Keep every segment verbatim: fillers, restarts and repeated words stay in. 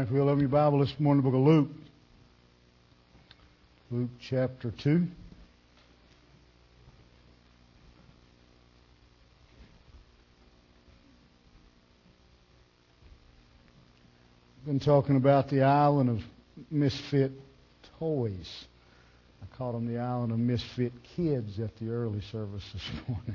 right, if you'll open your Bible this morning, the book of Luke. Luke chapter two. Been talking about the island of misfit toys. I called them the island of misfit kids at the early service this morning.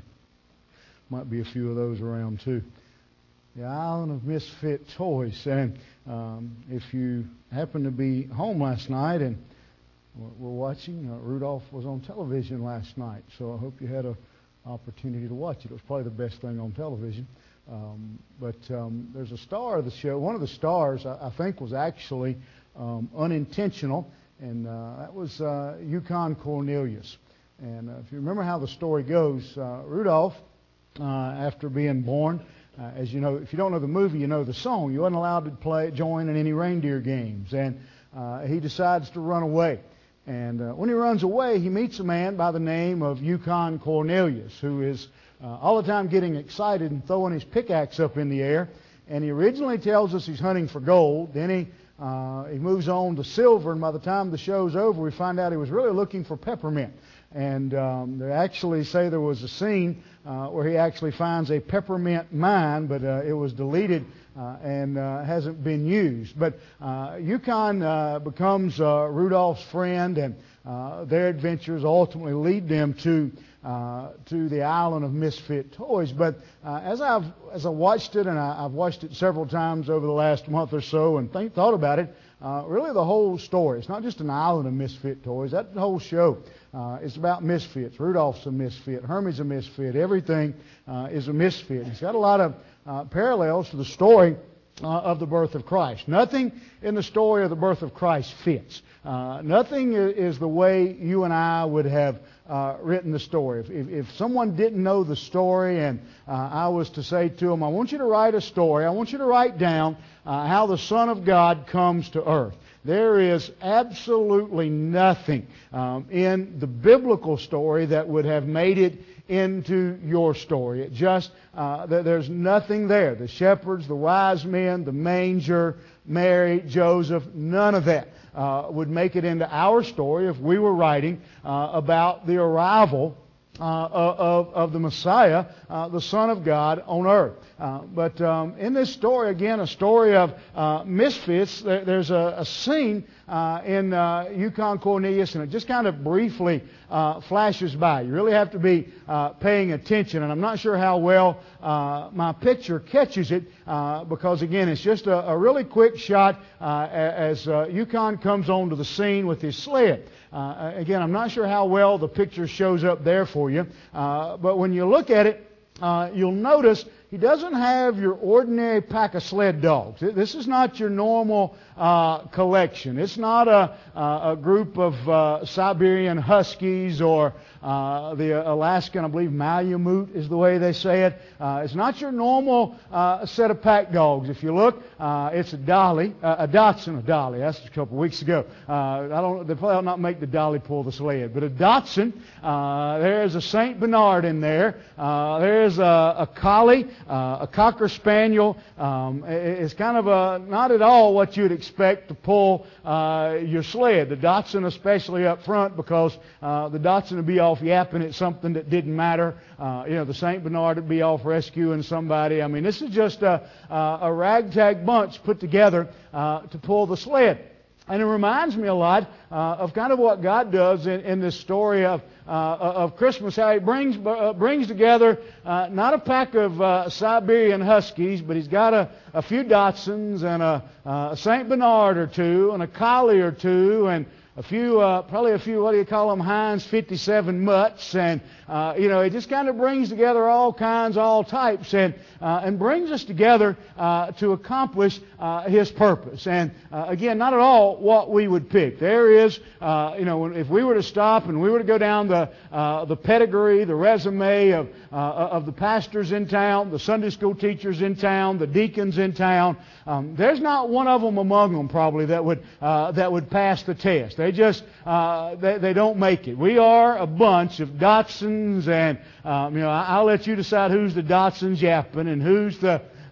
Might be a few of those around too. The island of misfit toys. And um, if you happen to be home last night and we're watching, uh, Rudolph was on television last night, so I hope you had an opportunity to watch it. It was probably the best thing on television. Um, but um, there's a star of the show. One of the stars, I, I think, was actually um, unintentional, and uh, that was uh, Yukon Cornelius. And uh, if you remember how the story goes, uh, Rudolph, uh, after being born, uh, as you know, if you don't know the movie, you know the song. You wasn't allowed to play, join in any reindeer games, and uh, he decides to run away. And uh, when he runs away, he meets a man by the name of Yukon Cornelius, who is uh, all the time getting excited and throwing his pickaxe up in the air. And he originally tells us he's hunting for gold. Then he uh, he moves on to silver, and by the time the show's over, we find out he was really looking for peppermint. And um, they actually say there was a scene uh, where he actually finds a peppermint mine, but uh, it was deleted uh, and uh, hasn't been used. But uh, Yukon uh, becomes uh, Rudolph's friend, and uh, their adventures ultimately lead them to uh, to the island of misfit toys. But uh, as I've as I watched it, and I, I've watched it several times over the last month or so, and think, thought about it. Uh, really, the whole story. It's not just an island of misfit toys. That whole show uh, is about misfits. Rudolph's a misfit. Hermie's a misfit. Everything uh, is a misfit. It's got a lot of uh, parallels to the story uh, of the birth of Christ. Nothing in the story of the birth of Christ fits. Uh, nothing is the way you and I would have uh, written the story. If, if, if someone didn't know the story and uh, I was to say to them, I want you to write a story. I want you to write down Uh, how the Son of God comes to earth. There is absolutely nothing um, in the biblical story that would have made it into your story. It just, uh, there's nothing there. The shepherds, the wise men, the manger, Mary, Joseph, none of that uh, would make it into our story if we were writing uh, about the arrival Uh, of, of the Messiah, uh, the Son of God on earth. Uh, but um, in this story, again, a story of uh, misfits, there, there's a, a scene uh, in uh, Yukon Cornelius, and it just kind of briefly uh, flashes by. You really have to be uh, paying attention, and I'm not sure how well uh, my picture catches it, uh, because, again, it's just a, a really quick shot uh, as uh, Yukon comes onto the scene with his sled. Uh, again, I'm not sure how well the picture shows up there for you, uh, but when you look at it, uh, you'll notice he doesn't have your ordinary pack of sled dogs. This is not your normal uh, collection. It's not a, a group of uh, Siberian Huskies or uh, the Alaskan, I believe, Malamute is the way they say it. Uh, it's not your normal uh, set of pack dogs. If you look, uh, it's a Dolly, uh, a Dachshund, a Dolly. That's a couple of weeks ago. Uh, I don't. They probably not make the Dolly pull the sled, but a Dachshund. Uh, there's a Saint Bernard in there. Uh, there's a, a Collie. Uh, a Cocker Spaniel. Um, it's kind of a, not at all what you'd expect to pull uh, your sled. The Dachshund especially up front, because uh, the Dachshund would be off yapping at something that didn't matter. Uh, you know, the Saint Bernard would be off rescuing somebody. I mean, this is just a, a ragtag bunch put together uh, to pull the sled. And it reminds me a lot uh, of kind of what God does in, in this story of uh, of Christmas, how He brings uh, brings together uh, not a pack of uh, Siberian Huskies, but He's got a, a few Dachshunds and a, a Saint Bernard or two and a Collie or two and a few, uh, probably a few, what do you call them, Heinz fifty-seven mutts, and uh, you know, it just kind of brings together all kinds, all types, and uh, and brings us together uh, to accomplish uh, His purpose. And uh, again, not at all what we would pick. There is, uh, you know, if we were to stop and we were to go down the uh, the pedigree, the resume of uh, of the pastors in town, the Sunday school teachers in town, the deacons in town, um, there's not one of them among them probably that would uh, that would pass the test. They just, uh, they, they don't make it. We are a bunch of Dachshunds, and, um, you know, I'll let you decide who's the Dachshunds yapping and who's the,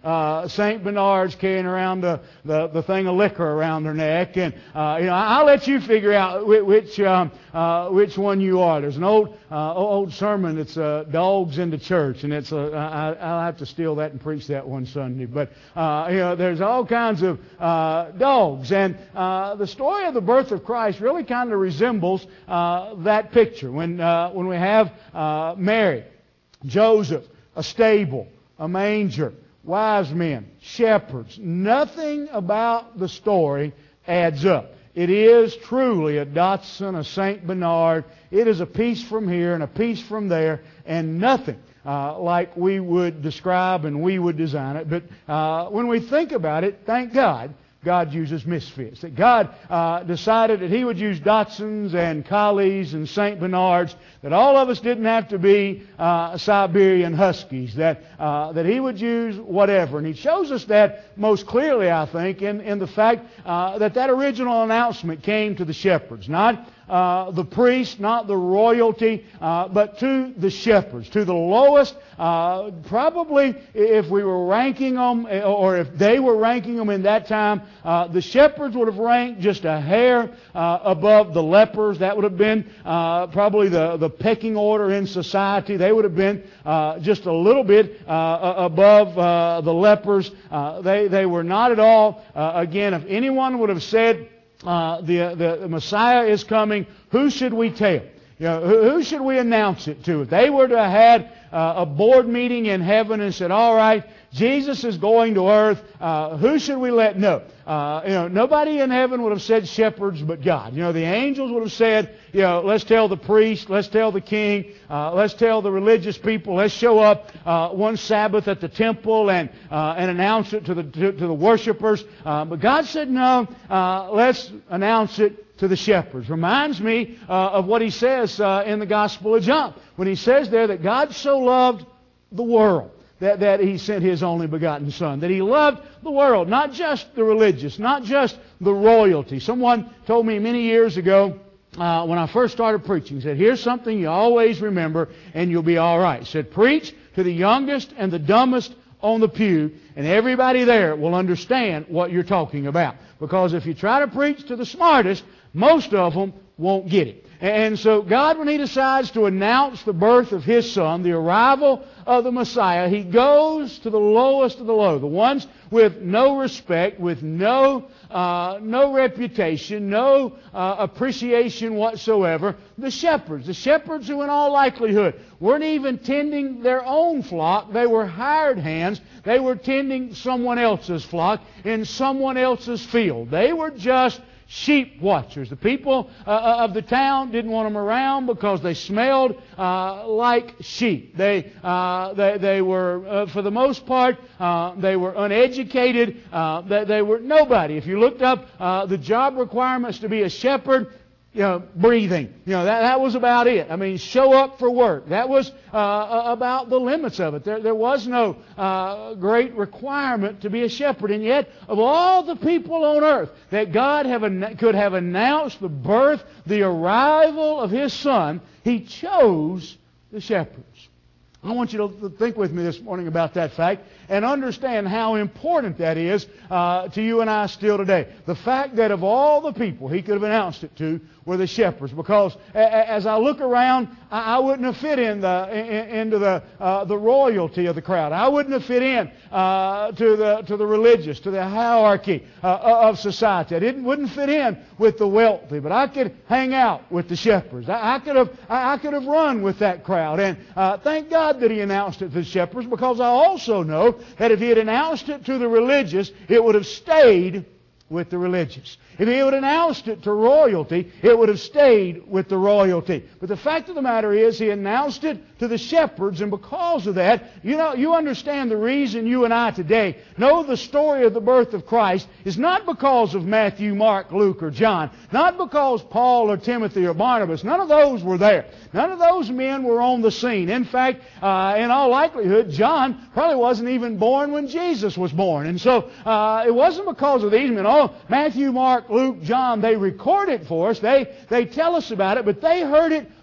uh, Saint Bernards carrying around the, the, the thing of liquor around their neck. And, uh, you know, I'll let you figure out which, um, uh, which one you are. There's an old, uh, old sermon that's, uh, Dogs in the Church. And it's, uh, I, I'll have to steal that and preach that one Sunday. But, uh, you know, there's all kinds of, uh, dogs. And, uh, the story of the birth of Christ really kind of resembles, uh, that picture. When, uh, when we have, uh, Mary, Joseph, a stable, a manger, wise men, shepherds. Nothing about the story adds up. It is truly a Dotson, a Saint Bernard. It is a piece from here and a piece from there, and nothing uh, like we would describe and we would design it. But uh, when we think about it, thank God, God uses misfits. That God uh, decided that He would use Dotsons and Collies and Saint Bernards. That all of us didn't have to be uh, Siberian Huskies. That uh, that He would use whatever. And He shows us that most clearly, I think, in, in the fact uh, that that original announcement came to the shepherds. Not Uh, the priest, not the royalty, uh, but to the shepherds, to the lowest. Uh, probably, if we were ranking them, or if they were ranking them in that time, uh, the shepherds would have ranked just a hair uh, above the lepers. That would have been uh, probably the, the pecking order in society. They would have been uh, just a little bit uh, above uh, the lepers. Uh, they they were not at all. Uh, again, if anyone would have said, Uh, the, the Messiah is coming, who should we tell? You know, who, who should we announce it to? If they were to have had uh, a board meeting in heaven and said, all right, Jesus is going to earth, uh, who should we let know? Uh, you know, nobody in heaven would have said shepherds but God. You know, the angels would have said, you know, let's tell the priest, let's tell the king, uh, let's tell the religious people, let's show up uh, one Sabbath at the temple and uh, and announce it to the to, to the worshipers. Uh, but God said, no, uh, let's announce it to the shepherds. Reminds me uh, of what He says uh, in the Gospel of John, when He says there that God so loved the world that, that He sent His only begotten Son. That He loved the world, not just the religious, not just the royalty. Someone told me many years ago, uh, when I first started preaching, said, here's something you always remember and you'll be all right. Said, preach to the youngest and the dumbest on the pew, and everybody there will understand what you're talking about. Because if you try to preach to the smartest, most of them won't get it. And so God, when He decides to announce the birth of His Son, the arrival of the Messiah, He goes to the lowest of the low, the ones with no respect, with no uh, no reputation, no uh, appreciation whatsoever, the shepherds. The shepherds who in all likelihood weren't even tending their own flock. They were hired hands. They were tending someone else's flock in someone else's field. They were just sheep watchers. The people uh, of the town didn't want them around because they smelled uh, like sheep. They uh, they, they were, uh, for the most part, uh, they were uneducated. Uh, they, they were nobody. If you looked up uh, the job requirements to be a shepherd, you know, breathing. You know, that, that was about it. I mean, show up for work. That was uh, about the limits of it. There, there was no uh, great requirement to be a shepherd. And yet, of all the people on earth that God have an- could have announced the birth, the arrival of His Son, He chose the shepherds. I want you to think with me this morning about that fact and understand how important that is uh, to you and I still today. The fact that of all the people He could have announced it to were the shepherds. Because as I look around, I wouldn't have fit in the, in, into the uh, the royalty of the crowd. I wouldn't have fit in uh, to the to the religious, to the hierarchy uh, of society. I didn't wouldn't fit in with the wealthy. But I could hang out with the shepherds. I, I could have I could have run with that crowd. And uh, thank God that He announced it to the shepherds, because I also know that if He had announced it to the religious, it would have stayed with the religious. If He would have announced it to royalty, it would have stayed with the royalty. But the fact of the matter is, He announced it to the shepherds, and because of that, you know, you understand the reason you and I today know the story of the birth of Christ is not because of Matthew, Mark, Luke, or John. Not because Paul or Timothy or Barnabas. None of those were there. None of those men were on the scene. In fact, uh, in all likelihood, John probably wasn't even born when Jesus was born. And so, uh, it wasn't because of these men. Oh, Matthew, Mark, Luke, John, they record it for us. They, they tell us about it, but they heard it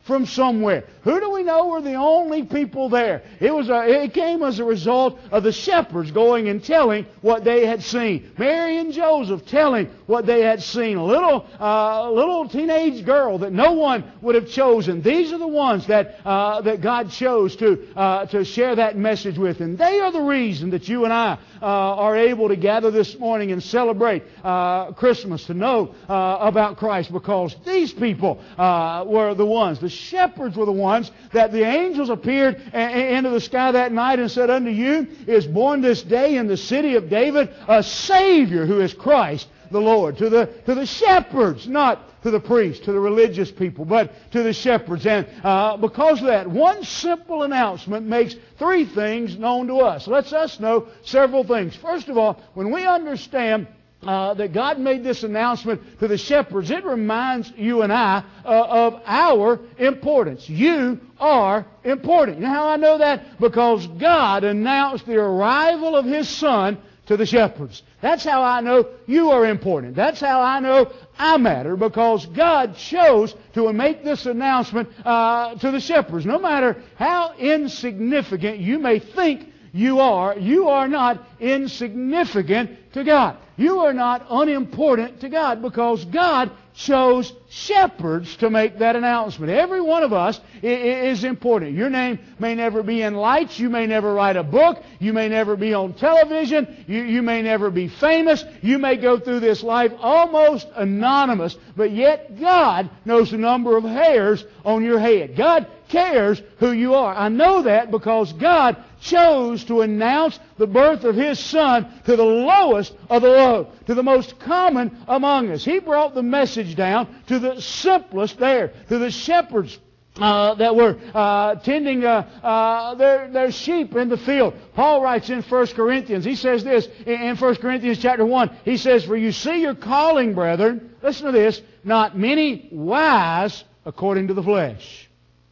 from somewhere. Who do we know were the only people there? It was a, it came as a result of the shepherds going and telling what they had seen. Mary and Joseph telling what they had seen. A little, uh, little teenage girl that no one would have chosen. These are the ones that uh, that God chose to uh, to share that message with, and they are the reason that you and I uh, are able to gather this morning and celebrate uh, Christmas, to know uh, about Christ, because these people uh, were the ones. The shepherds were the ones that the angels appeared a- a- into the sky that night and said, "Unto you is born this day in the city of David a Savior, who is Christ the Lord." To the to the shepherds, not to the priests, to the religious people, but to the shepherds. And uh, because of that, one simple announcement makes three things known to us. Lets us know several things. First of all, when we understand Uh, that God made this announcement to the shepherds, it reminds you and I uh, of our importance. You are important. You know how I know that? Because God announced the arrival of His Son to the shepherds. That's how I know you are important. That's how I know I matter, because God chose to make this announcement uh, to the shepherds. No matter how insignificant you may think you are, you are not insignificant to God. You are not unimportant to God, because God chose shepherds to make that announcement. Every one of us is important. Your name may never be in lights. You may never write a book. You may never be on television. You, you may never be famous. You may go through this life almost anonymous, but yet God knows the number of hairs on your head. God cares who you are. I know that because God chose to announce the birth of His Son to the lowest of the low, to the most common among us. He brought the message down to the simplest there, to the shepherds Uh, that were uh, tending uh, uh, their, their sheep in the field. Paul writes in First Corinthians, he says this in First Corinthians chapter one, he says, "For you see your calling, brethren," listen to this, "not many wise according to the flesh."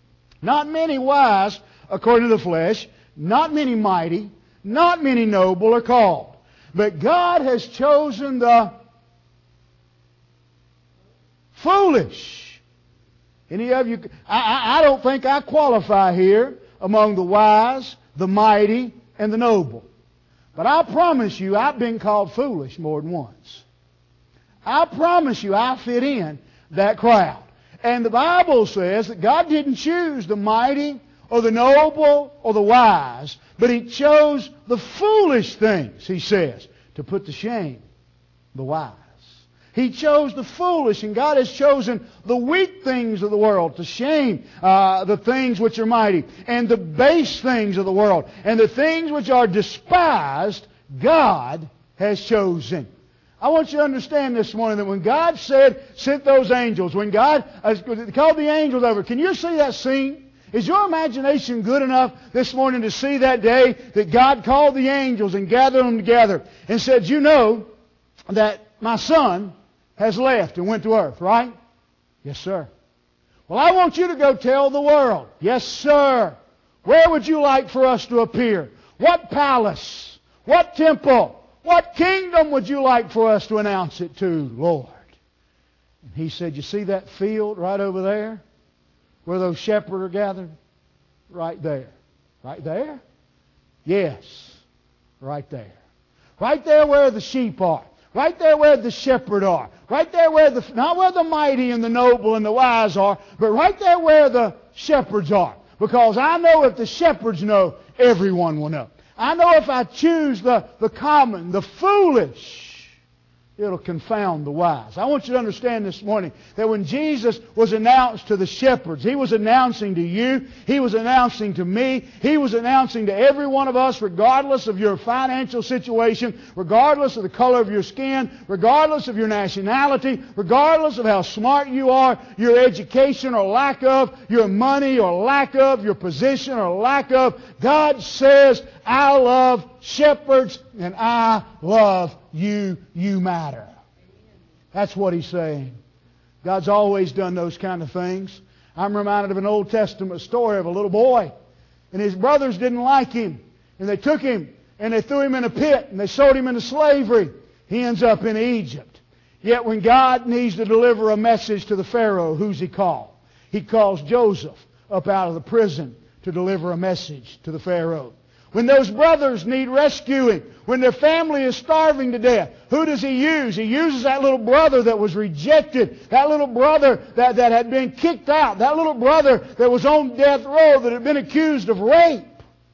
Not many wise according to the flesh, not many mighty, not many noble are called. But God has chosen the foolish. Any of you? I, I don't think I qualify here among the wise, the mighty, and the noble. But I promise you, I've been called foolish more than once. I promise you, I fit in that crowd. And the Bible says that God didn't choose the mighty or the noble or the wise, but He chose the foolish things, He says, to put to shame the wise. He chose the foolish, and God has chosen the weak things of the world to shame uh, the things which are mighty, and the base things of the world, and the things which are despised, God has chosen. I want you to understand this morning that when God said, sent those angels, when God uh, called the angels over, can you see that scene? Is your imagination good enough this morning to see that day that God called the angels and gathered them together and said, "You know that my Son has left and went to earth, right?" "Yes, sir." "Well, I want you to go tell the world." "Yes, sir." "Where would you like for us to appear? What palace? What temple? What kingdom would you like for us to announce it to, Lord?" And He said, "You see that field right over there where those shepherds are gathered? Right there." "Right there?" "Yes, right there. Right there where the sheep are. Right there where the shepherd are. Right there where the, not where the mighty and the noble and the wise are, but right there where the shepherds are. Because I know if the shepherds know, everyone will know. I know if I choose the, the common, the foolish, it'll confound the wise." I want you to understand this morning that when Jesus was announced to the shepherds, He was announcing to you, He was announcing to me, He was announcing to every one of us, regardless of your financial situation, regardless of the color of your skin, regardless of your nationality, regardless of how smart you are, your education or lack of, your money or lack of, your position or lack of. God says, "I love shepherds and I love you. You matter." That's what He's saying. God's always done those kind of things. I'm reminded of an Old Testament story of a little boy, and his brothers didn't like him, and they took him and they threw him in a pit and they sold him into slavery. He ends up in Egypt. Yet when God needs to deliver a message to the Pharaoh, who's He call? He calls Joseph up out of the prison to deliver a message to the Pharaoh. When those brothers need rescuing, when their family is starving to death, who does He use? He uses that little brother that was rejected, that little brother that, that had been kicked out, that little brother that was on death row, that had been accused of rape.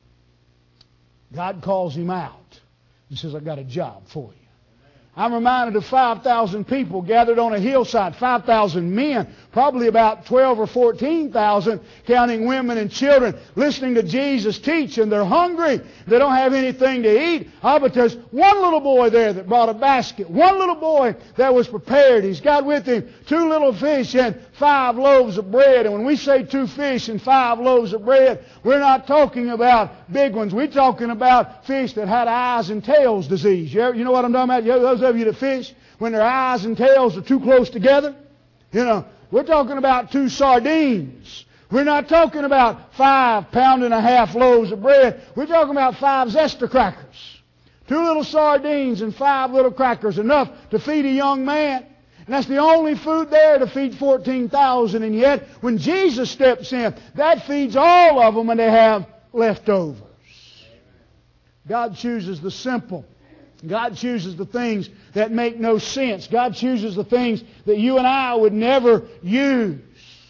God calls him out and says, I've got a job for you. I'm reminded of five thousand people gathered on a hillside, five thousand men, probably about twelve or fourteen thousand, counting women and children, listening to Jesus teach, and they're hungry. They don't have anything to eat. Ah, but there's one little boy there that brought a basket. One little boy that was prepared. He's got with him two little fish and five loaves of bread. And when we say two fish and five loaves of bread, we're not talking about big ones. We're talking about fish that had eyes and tails disease. You, ever, you know what I'm talking about? You, those of you that fish, when their eyes and tails are too close together, you know, we're talking about two sardines. We're not talking about five pound and a half loaves of bread. We're talking about five zester crackers. Two little sardines and five little crackers, enough to feed a young man. And that's the only food there to feed fourteen thousand. And yet, when Jesus steps in, that feeds all of them and they have leftovers. God chooses the simple. God chooses the things that make no sense. God chooses the things that you and I would never use.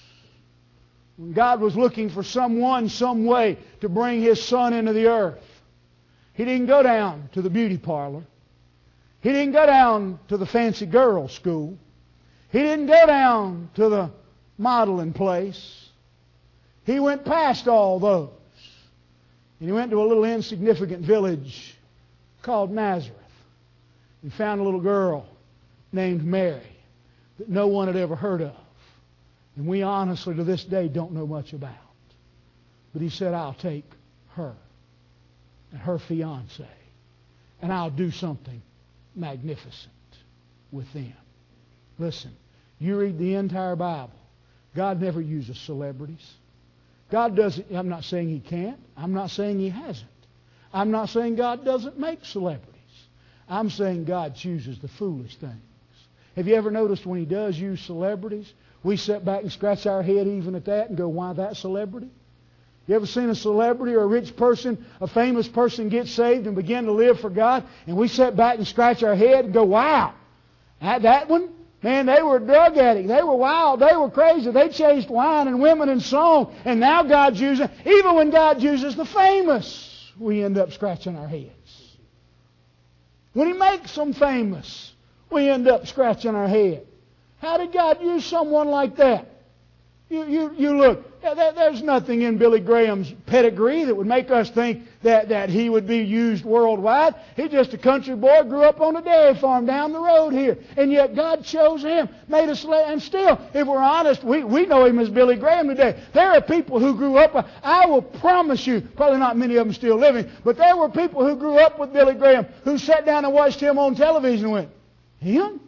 When God was looking for someone, some way to bring His Son into the earth, He didn't go down to the beauty parlor. He didn't go down to the fancy girls' school. He didn't go down to the modeling place. He went past all those. And He went to a little insignificant village called Nazareth. He found a little girl named Mary that no one had ever heard of. And we honestly to this day don't know much about. But He said, I'll take her and her fiancé, and I'll do something magnificent with them. Listen, you read the entire Bible. God never uses celebrities. God doesn't, I'm not saying He can't. I'm not saying He hasn't. I'm not saying God doesn't make celebrities. I'm saying God chooses the foolish things. Have you ever noticed when He does use celebrities, we sit back and scratch our head even at that and go, why that celebrity? You ever seen a celebrity or a rich person, a famous person get saved and begin to live for God, and we sit back and scratch our head and go, wow, that, that one? Man, they were a drug addict. They were wild. They were crazy. They chased wine and women and song. And now God's using, even when God uses the famous, we end up scratching our heads. When He makes them famous, we end up scratching our head. How did God use someone like that? You, you, you look, there's nothing in Billy Graham's pedigree that would make us think that, that he would be used worldwide. He's just a country boy, grew up on a dairy farm down the road here. And yet God chose him, made us, and still, if we're honest, we, we know him as Billy Graham today. There are people who grew up, I will promise you, probably not many of them still living, but there were people who grew up with Billy Graham who sat down and watched him on television and went, him?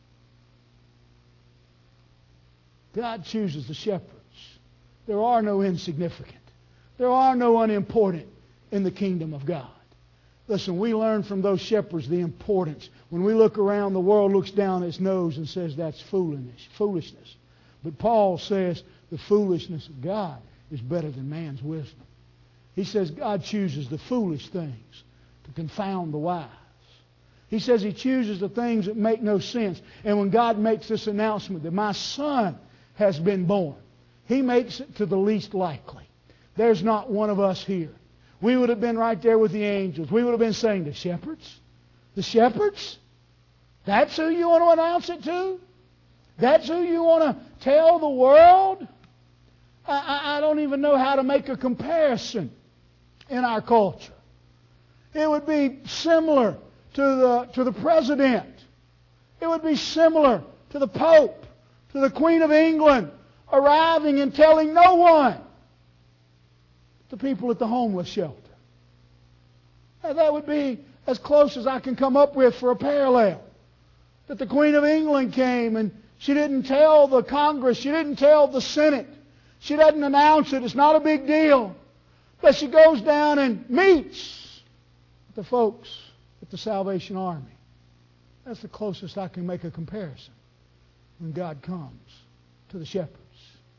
God chooses the shepherds. There are no insignificant. There are no unimportant in the kingdom of God. Listen, we learn from those shepherds the importance. When we look around, the world looks down its nose and says that's foolishness. Foolishness. But Paul says the foolishness of God is better than man's wisdom. He says God chooses the foolish things to confound the wise. He says He chooses the things that make no sense. And when God makes this announcement that my son has been born, He makes it to the least likely. There's not one of us here. We would have been right there with the angels. We would have been saying, the shepherds? The shepherds? That's who you want to announce it to? That's who you want to tell the world? I, I, I don't even know how to make a comparison in our culture. It would be similar to the, to the president. It would be similar to the Pope, to the Queen of England, arriving and telling no one. The people at the homeless shelter. That would be as close as I can come up with for a parallel. That the Queen of England came and she didn't tell the Congress, she didn't tell the Senate, she doesn't announce it, it's not a big deal. But she goes down and meets the folks at the Salvation Army. That's the closest I can make a comparison when God comes to the shepherds.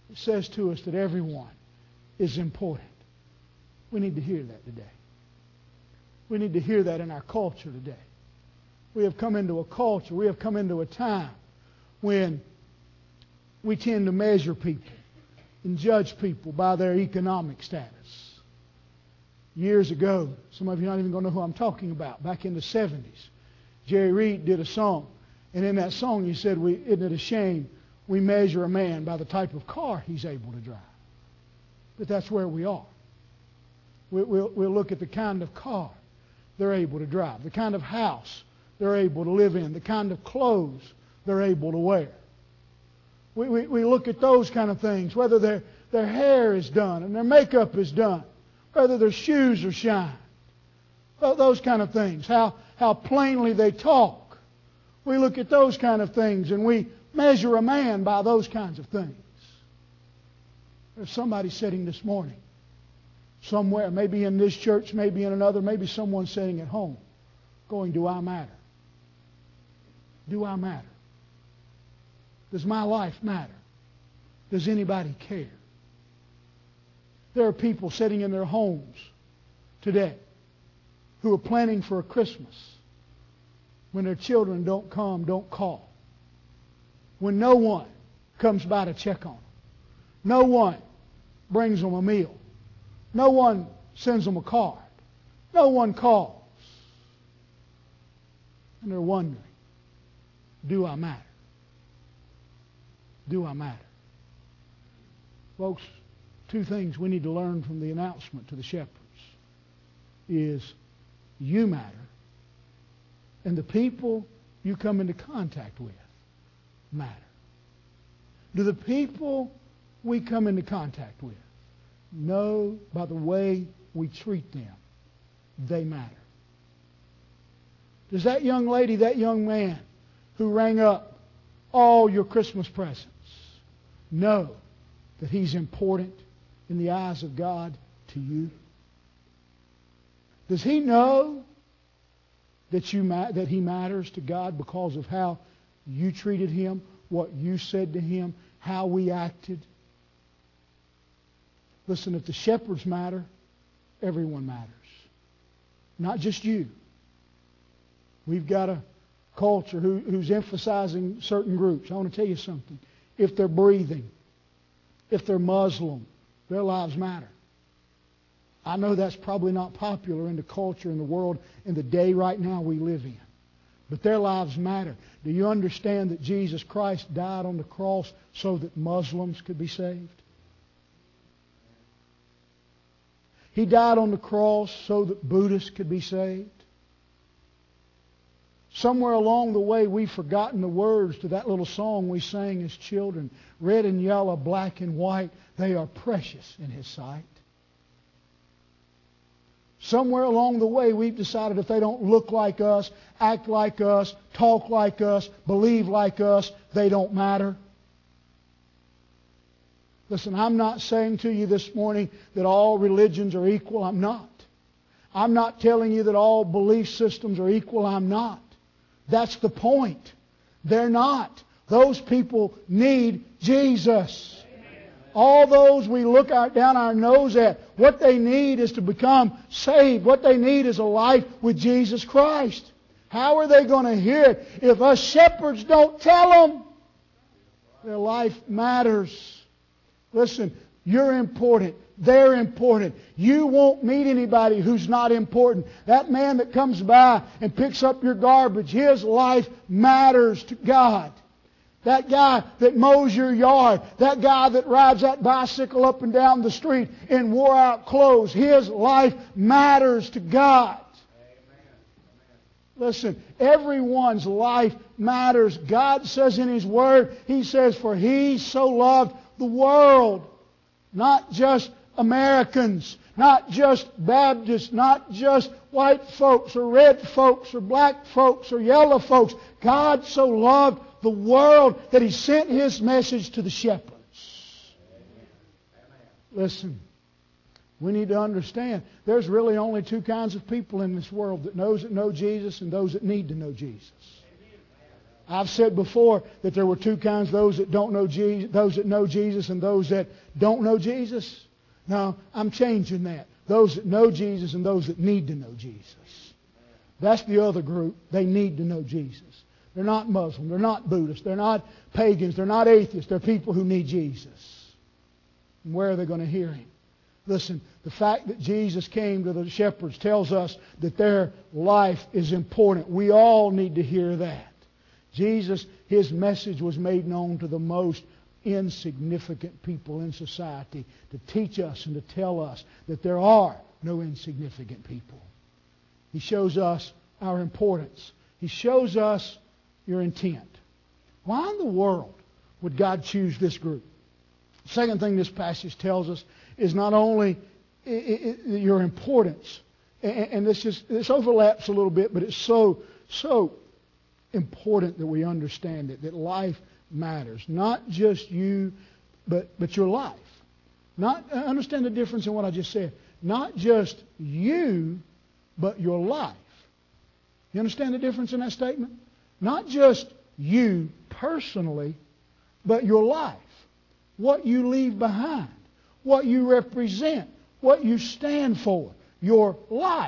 It says to us that everyone is important. We need to hear that today. We need to hear that in our culture today. We have come into a culture, we have come into a time when we tend to measure people and judge people by their economic status. Years ago, some of you are not even going to know who I'm talking about, back in the seventies, Jerry Reed did a song. And in that song he said, we, isn't it a shame we measure a man by the type of car he's able to drive? But that's where we are. We, we'll, we'll look at the kind of car they're able to drive, the kind of house they're able to live in, the kind of clothes they're able to wear. We, we, we look at those kind of things, whether their, their hair is done and their makeup is done, whether their shoes are shined, those kind of things, how, how plainly they talk. We look at those kind of things and we measure a man by those kinds of things. There's somebody sitting this morning somewhere, maybe in this church, maybe in another, maybe someone sitting at home going, do I matter? Do I matter? Does my life matter? Does anybody care? There are people sitting in their homes today who are planning for a Christmas when their children don't come, don't call. When no one comes by to check on them. No one brings them a meal. No one sends them a card. No one calls. And they're wondering, do I matter? Do I matter? Folks, two things we need to learn from the announcement to the shepherds is you matter, and the people you come into contact with matter. Do the people we come into contact with know by the way we treat them they matter? Does that young lady, that young man who rang up all your Christmas presents know that he's important in the eyes of God to you? Does he know that you ma- that he matters to God because of how you treated him, what you said to him, how we acted? Listen, if the shepherds matter, everyone matters. Not just you. We've got a culture who, who's emphasizing certain groups. I want to tell you something. If they're breathing, if they're Muslim, their lives matter. I know that's probably not popular in the culture, in the world, in the day right now we live in. But their lives matter. Do you understand that Jesus Christ died on the cross so that Muslims could be saved? He died on the cross so that Buddhists could be saved. Somewhere along the way, we've forgotten the words to that little song we sang as children. Red and yellow, black and white, they are precious in His sight. Somewhere along the way, we've decided if they don't look like us, act like us, talk like us, believe like us, they don't matter. Listen, I'm not saying to you this morning that all religions are equal. I'm not. I'm not telling you that all belief systems are equal. I'm not. That's the point. They're not. Those people need Jesus. All those we look out, down our nose at, what they need is to become saved. What they need is a life with Jesus Christ. How are they going to hear it if us shepherds don't tell them? Their life matters. Listen, you're important. They're important. You won't meet anybody who's not important. That man that comes by and picks up your garbage, his life matters to God. That guy that mows your yard, that guy that rides that bicycle up and down the street in wore-out clothes, his life matters to God. Listen, everyone's life matters. God says in His Word, He says, for He so loved the world, not just Americans, not just Baptists, not just white folks or red folks or black folks or yellow folks. God so loved the world that He sent His message to the shepherds. Listen, we need to understand there's really only two kinds of people in this world, that knows that know Jesus and those that need to know Jesus. I've said before that there were two kinds, those that don't know Jesus, those that know Jesus and those that don't know Jesus. Now, I'm changing that. Those that know Jesus and those that need to know Jesus. That's the other group. They need to know Jesus. They're not Muslim. They're not Buddhist. They're not pagans. They're not atheists. They're people who need Jesus. And where are they going to hear Him? Listen, the fact that Jesus came to the shepherds tells us that their life is important. We all need to hear that. Jesus, His message was made known to the most insignificant people in society to teach us and to tell us that there are no insignificant people. He shows us our importance. He shows us your intent. Why in the world would God choose this group? The second thing this passage tells us is not only your importance, and this just this overlaps a little bit, but it's so so important that we understand it, that life matters. Not just you, but but your life. Not understand the difference in what I just said. Not just you, but your life. You understand the difference in that statement? Not just you personally, but your life. What you leave behind. What you represent. What you stand for. Your life.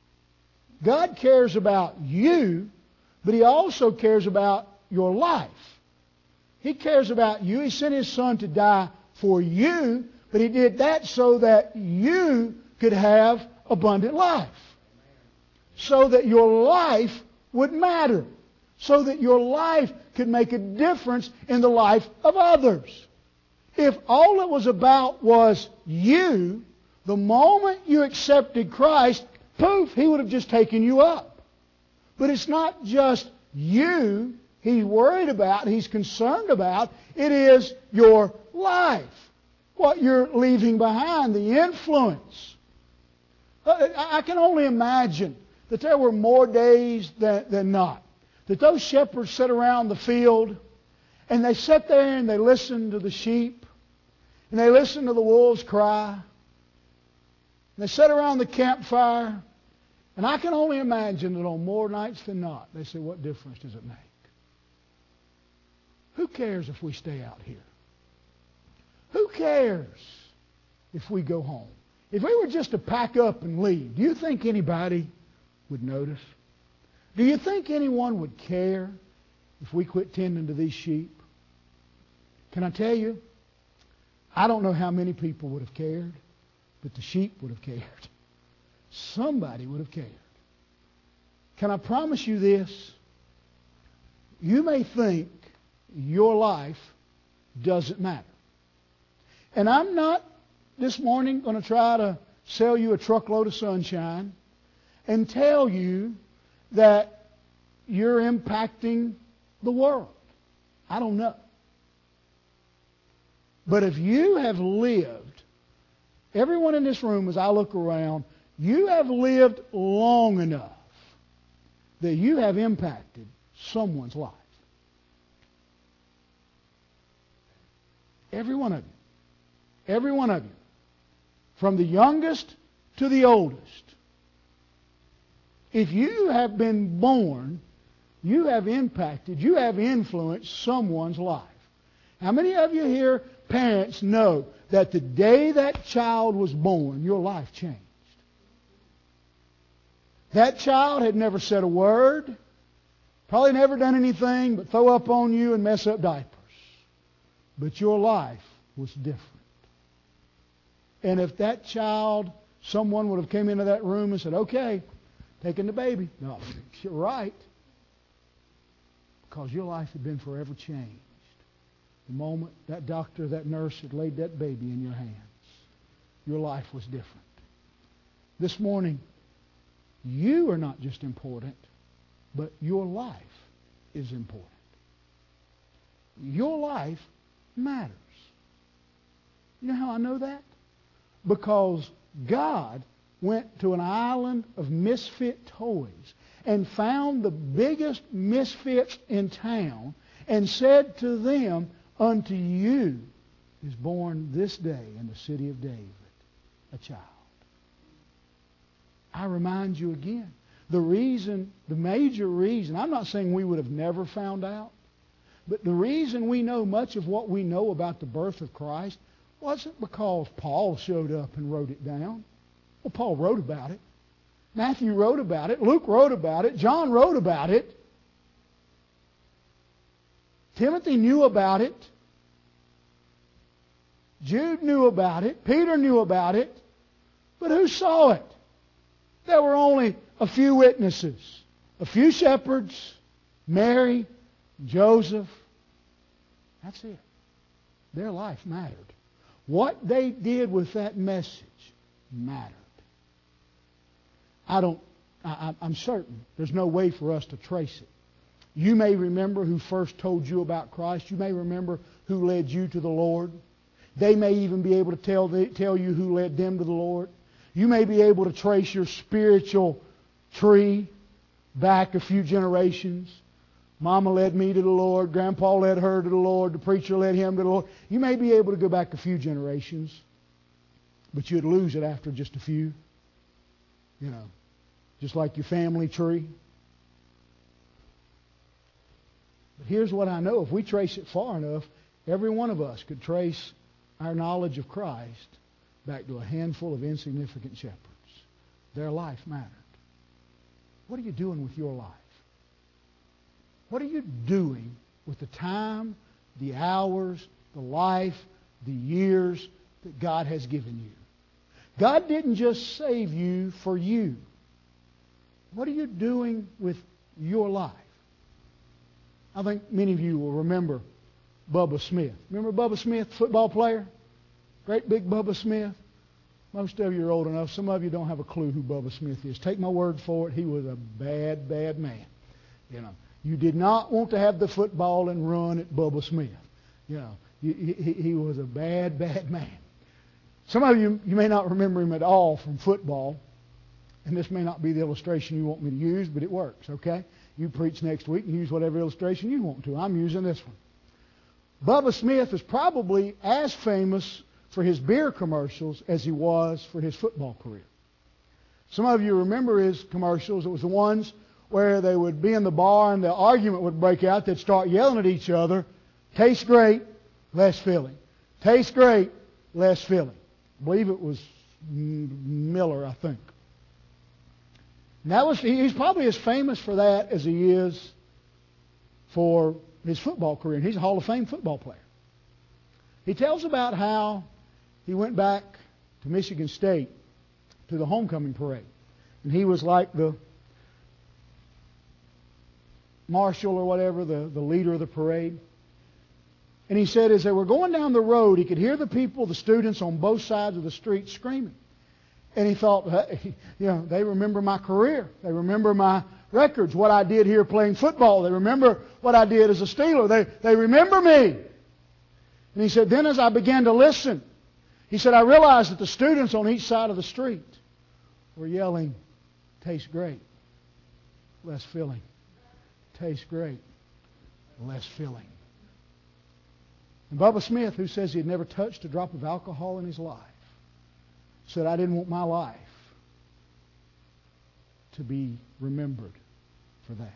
God cares about you, but He also cares about your life. He cares about you. He sent His Son to die for you, but He did that so that you could have abundant life. So that your life would matter. So that your life could make a difference in the life of others. If all it was about was you, the moment you accepted Christ, poof, He would have just taken you up. But it's not just you He's worried about, He's concerned about. It is your life. What you're leaving behind, the influence. I can only imagine that there were more days than, than not. That those shepherds sat around the field and they sat there and they listened to the sheep and they listened to the wolves cry. And they sat around the campfire, and I can only imagine that on more nights than not, they said, what difference does it make? Who cares if we stay out here? Who cares if we go home? If we were just to pack up and leave, do you think anybody would notice? Do you think anyone would care if we quit tending to these sheep? Can I tell you? I don't know how many people would have cared, but the sheep would have cared. Somebody would have cared. Can I promise you this? You may think your life doesn't matter. And I'm not this morning going to try to sell you a truckload of sunshine and tell you that you're impacting the world. I don't know. But if you have lived, everyone in this room, as I look around, you have lived long enough that you have impacted someone's life. Every one of you. Every one of you. From the youngest to the oldest. If you have been born, you have impacted, you have influenced someone's life. How many of you here, parents, know that the day that child was born, your life changed? That child had never said a word, probably never done anything but throw up on you and mess up diapers. But your life was different. And if that child, someone would have come into that room and said, okay, taking the baby. No, you're right. Because your life had been forever changed. The moment that doctor, that nurse had laid that baby in your hands, your life was different. This morning, you are not just important, but your life is important. Your life matters. You know how I know that? Because God went to an island of misfit toys and found the biggest misfits in town and said to them, unto you is born this day in the city of David a child. I remind you again, The reason, the major reason, I'm not saying we would have never found out, but the reason we know much of what we know about the birth of Christ wasn't because Paul showed up and wrote it down. Well, Paul wrote about it. Matthew wrote about it. Luke wrote about it. John wrote about it. Timothy knew about it. Jude knew about it. Peter knew about it. But who saw it? There were only a few witnesses. A few shepherds, Mary, Joseph. That's it. Their life mattered. What they did with that message mattered. I don't, I, I'm certain there's no way for us to trace it. You may remember who first told you about Christ. You may remember who led you to the Lord. They may even be able to tell, the, tell you who led them to the Lord. You may be able to trace your spiritual tree back a few generations. Mama led me to the Lord. Grandpa led her to the Lord. The preacher led him to the Lord. You may be able to go back a few generations, but you'd lose it after just a few. You know, just like your family tree. But here's what I know. If we trace it far enough, every one of us could trace our knowledge of Christ back to a handful of insignificant shepherds. Their life mattered. What are you doing with your life? What are you doing with the time, the hours, the life, the years that God has given you? God didn't just save you for you. What are you doing with your life? I think many of you will remember Bubba Smith. Remember Bubba Smith, football player? Great big Bubba Smith. Most of you are old enough. Some of you don't have a clue who Bubba Smith is. Take my word for it. He was a bad, bad man. You know, you did not want to have the football and run at Bubba Smith. You know, he, he, he was a bad, bad man. Some of you, you may not remember him at all from football, and this may not be the illustration you want me to use, but it works, okay? You preach next week and use whatever illustration you want to. I'm using this one. Bubba Smith is probably as famous for his beer commercials as he was for his football career. Some of you remember his commercials. It was the ones where they would be in the bar and the argument would break out. They'd start yelling at each other. Tastes great, less filling. Tastes great, less filling. I believe it was Miller, I think. And that was, he's probably as famous for that as he is for his football career. And he's a Hall of Fame football player. He tells about how he went back to Michigan State to the homecoming parade. And he was like the marshal or whatever, the, the leader of the parade. And he said as they were going down the road, he could hear the people, the students on both sides of the street screaming. And he thought, hey, you know, they remember my career. They remember my records, what I did here playing football. They remember what I did as a Steeler. They, they remember me. And he said, then as I began to listen, he said, I realized that the students on each side of the street were yelling, tastes great, less filling. Tastes great, less filling. And Bubba Smith, who says he had never touched a drop of alcohol in his life, said, I didn't want my life to be remembered for that.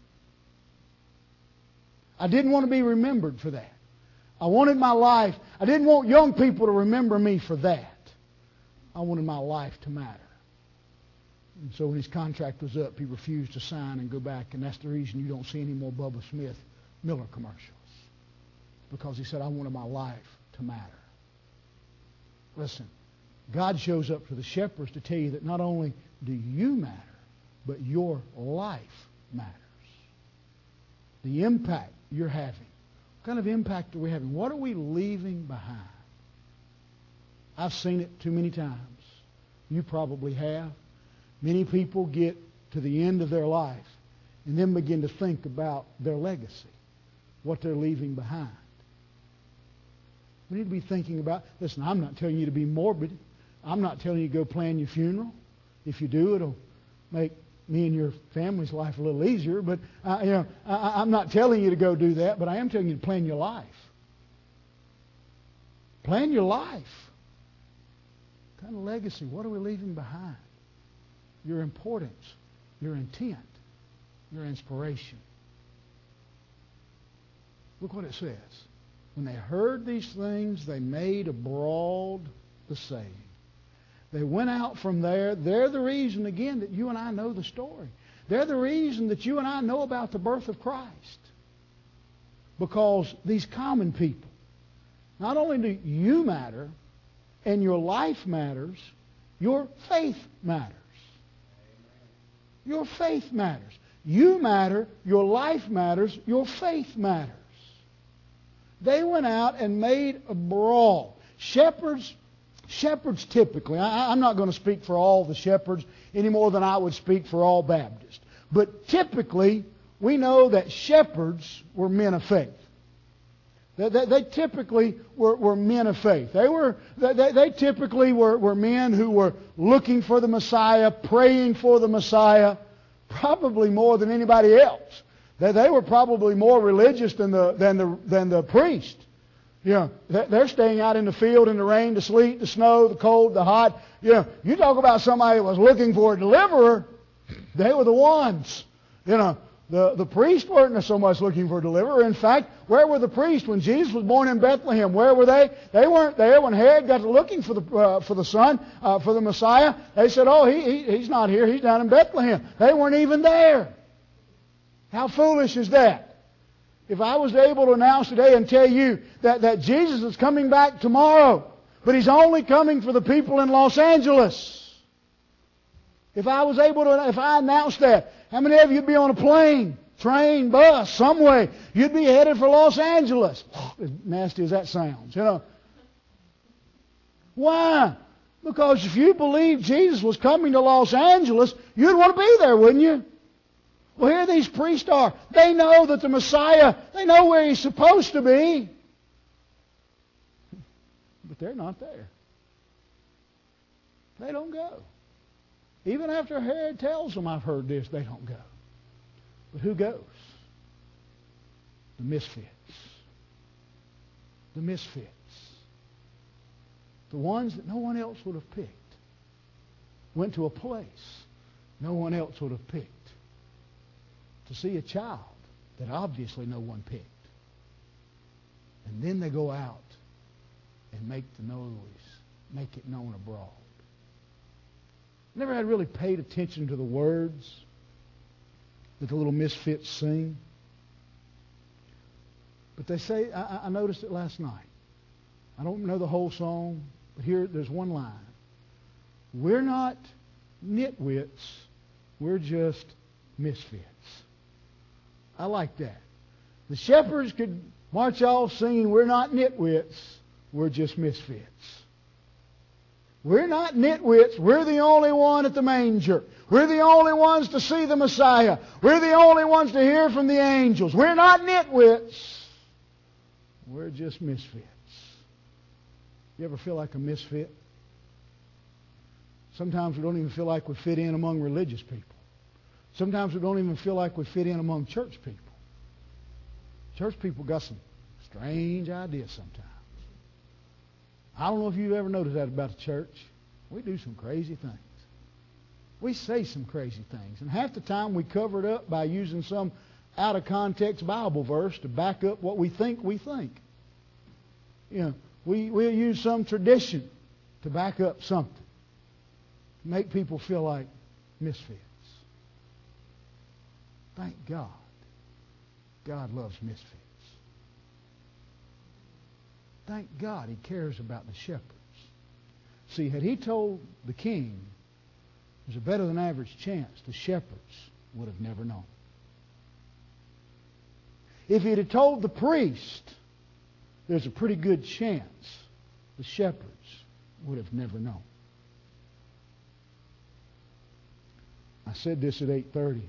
I didn't want to be remembered for that. I wanted my life, I didn't want young people to remember me for that. I wanted my life to matter. And so when his contract was up, he refused to sign and go back, and that's the reason you don't see any more Bubba Smith Miller commercials. Because he said, I wanted my life to matter. Listen, God shows up to the shepherds to tell you that not only do you matter, but your life matters. The impact you're having. What kind of impact are we having? What are we leaving behind? I've seen it too many times. You probably have. Many people get to the end of their life and then begin to think about their legacy, what they're leaving behind. We need to be thinking about, listen, I'm not telling you to be morbid. I'm not telling you to go plan your funeral. If you do, it'll make me and your family's life a little easier. But uh, you know, I, I'm not telling you to go do that, but I am telling you to plan your life. Plan your life. What kind of legacy? What are we leaving behind? Your importance. your intent, your inspiration. Look what it says. When they heard these things, they made abroad the saying. They went out from there. They're the reason, again, that you and I know the story. They're the reason that you and I know about the birth of Christ. Because these common people, not only do you matter and your life matters, your faith matters. Your faith matters. You matter, your life matters, your faith matters. They went out and made abroad. Shepherds, shepherds typically, I, I'm not going to speak for all the shepherds any more than I would speak for all Baptists. But typically, we know that shepherds were men of faith. They, they, they typically were, were men of faith. They were they, they typically were, were men who were looking for the Messiah, praying for the Messiah, probably more than anybody else. They, they were probably more religious than the than the than the priest. You know, they're staying out in the field in the rain, the sleet, the snow, the cold, the hot. You know, you talk about somebody that was looking for a deliverer. They were the ones. You know, the, the priests weren't so much looking for a deliverer. In fact, where were the priests when Jesus was born in Bethlehem? Where were they? They weren't there when Herod got to looking for the uh, for the son, uh, for the Messiah. They said, "Oh, he, he he's not here. He's down in Bethlehem." They weren't even there. How foolish is that? If I was able to announce today and tell you that, that Jesus is coming back tomorrow, but He's only coming for the people in Los Angeles. If I was able to, if I announced that, how many of you would be on a plane, train, bus, some way? You'd be headed for Los Angeles. As nasty as that sounds, you know. Why? Because if you believed Jesus was coming to Los Angeles, you'd want to be there, wouldn't you? Well, here these priests are. They know that the Messiah, they know where He's supposed to be. But they're not there. They don't go. Even after Herod tells them, I've heard this, they don't go. But who goes? The misfits. The misfits. The ones that no one else would have picked. Went to a place no one else would have picked. To see a child that obviously no one picked. And then they go out and make the noise, make it known abroad. Never had really paid attention to the words that the little misfits sing. But they say, I, I noticed it last night. I don't know the whole song, but here there's one line. We're not nitwits, we're just misfits. I like that. The shepherds could march off singing, we're not nitwits, we're just misfits. We're not nitwits, we're the only one at the manger. We're the only ones to see the Messiah. We're the only ones to hear from the angels. We're not nitwits, we're just misfits. You ever feel like a misfit? Sometimes we don't even feel like we fit in among religious people. Sometimes we don't even feel like we fit in among church people. Church people got some strange ideas sometimes. I don't know if you've ever noticed that about the church. We do some crazy things. We say some crazy things. And half the time we cover it up by using some out-of-context Bible verse to back up what we think we think. You know, we, we'll use some tradition to back up something. Make people feel like misfits. Thank God. God loves misfits. Thank God He cares about the shepherds. See, had He told the king there's a better than average chance, the shepherds would have never known. If He had told the priest there's a pretty good chance, the shepherds would have never known. I said this at eight thirty.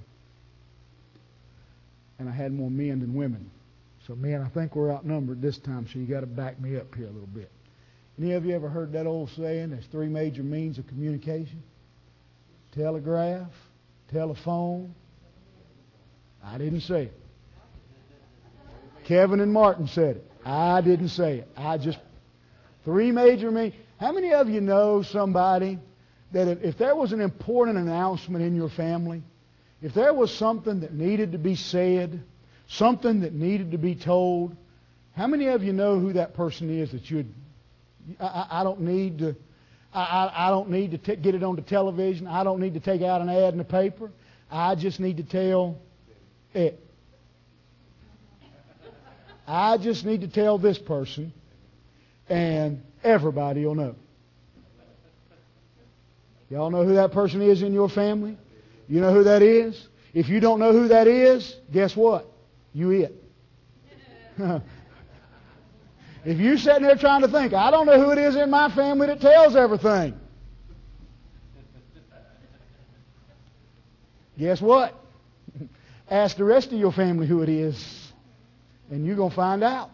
And I had more men than women. So men, I think we're outnumbered this time, so you got to back me up here a little bit. Any of you ever heard that old saying, there's three major means of communication? Telegraph, telephone. I didn't say it. Kevin and Martin said it. I didn't say it. I just, three major means. How many of you know somebody that if, if there was an important announcement in your family, if there was something that needed to be said, something that needed to be told, how many of you know who that person is that you'd, I, I don't need to, I, I, I don't need to t- get it on the television. I don't need to take out an ad in the paper. I just need to tell it. I just need to tell this person, and everybody will know. Y'all know who that person is in your family? You know who that is? If you don't know who that is, guess what? You it. If you're sitting there trying to think, I don't know who it is in my family that tells everything. Guess what? Ask the rest of your family who it is, and you're going to find out.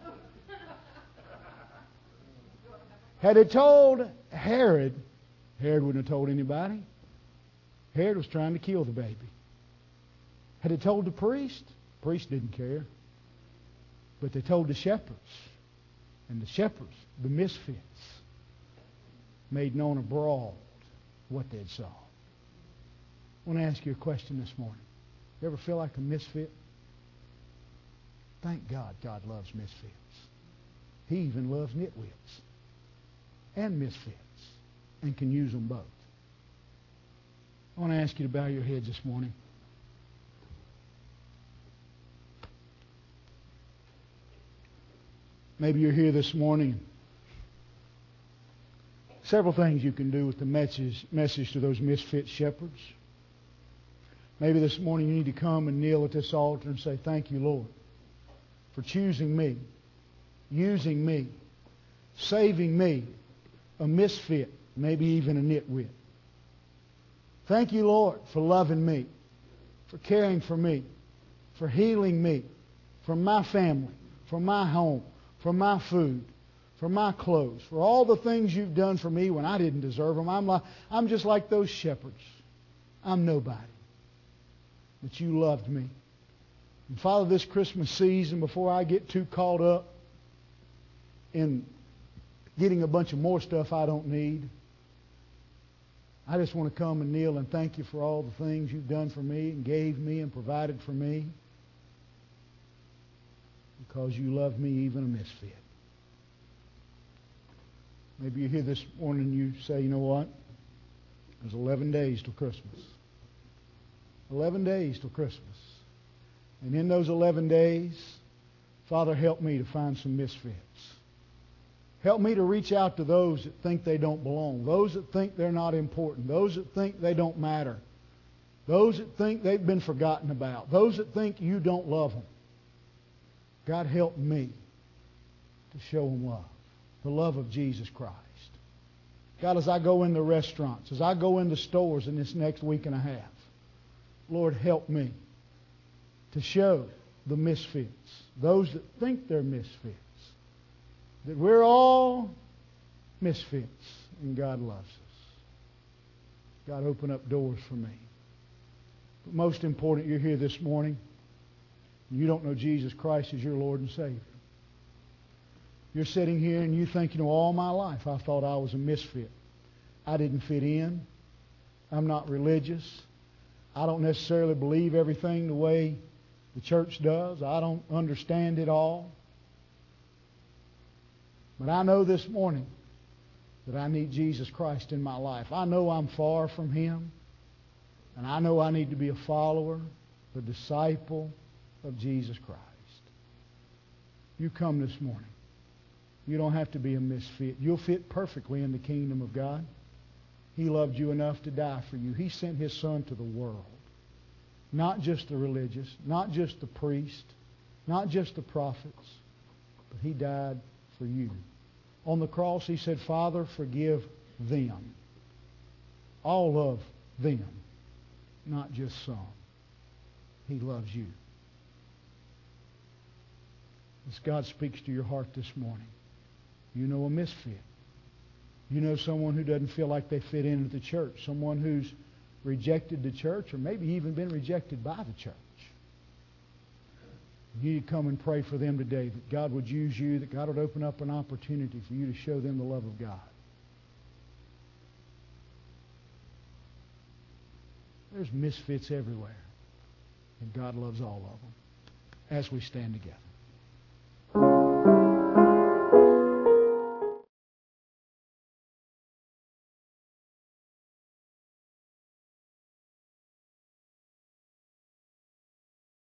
Had it told Herod, Herod wouldn't have told anybody. Herod was trying to kill the baby. Had it told the priest, the priest didn't care. But they told the shepherds. And the shepherds, the misfits, made known abroad what they'd saw. I want to ask you a question this morning. You ever feel like a misfit? Thank God God loves misfits. He even loves nitwits and misfits and can use them both. I want to ask you to bow your heads this morning. Maybe you're here this morning. Several things you can do with the message, message to those misfit shepherds. Maybe this morning you need to come and kneel at this altar and say, thank you, Lord, for choosing me, using me, saving me, a misfit, maybe even a nitwit. Thank you, Lord, for loving me, for caring for me, for healing me, for my family, for my home, for my food, for my clothes, for all the things you've done for me when I didn't deserve them. I'm like, I'm just like those shepherds. I'm nobody. But you loved me. And Father, this Christmas season, before I get too caught up in getting a bunch of more stuff I don't need, I just want to come and kneel and thank you for all the things you've done for me and gave me and provided for me. Because you love me, even a misfit. Maybe you're here this morning and you say, you know what? There's eleven days till Christmas. eleven days till Christmas. And in those eleven days, Father, help me to find some misfits. Help me to reach out to those that think they don't belong, those that think they're not important, those that think they don't matter, those that think they've been forgotten about, those that think you don't love them. God, help me to show them love, the love of Jesus Christ. God, as I go into restaurants, as I go into stores in this next week and a half, Lord, help me to show the misfits, those that think they're misfits, that we're all misfits and God loves us. God, open up doors for me. But most important, you're here this morning. You don't know Jesus Christ as your Lord and Savior. You're sitting here and you think, you know, all my life I thought I was a misfit. I didn't fit in. I'm not religious. I don't necessarily believe everything the way the church does. I don't understand it all. But I know this morning that I need Jesus Christ in my life. I know I'm far from Him. And I know I need to be a follower, a disciple of Jesus Christ. You come this morning. You don't have to be a misfit. You'll fit perfectly in the kingdom of God. He loved you enough to die for you. He sent His Son to the world. Not just the religious, not just the priest, not just the prophets, but He died for you. On the cross, He said, Father, forgive them. All of them, not just some. He loves you. As God speaks to your heart this morning, you know a misfit. You know someone who doesn't feel like they fit into the church, someone who's rejected the church or maybe even been rejected by the church. You need to come and pray for them today, that God would use you, that God would open up an opportunity for you to show them the love of God. There's misfits everywhere. And God loves all of them as we stand together.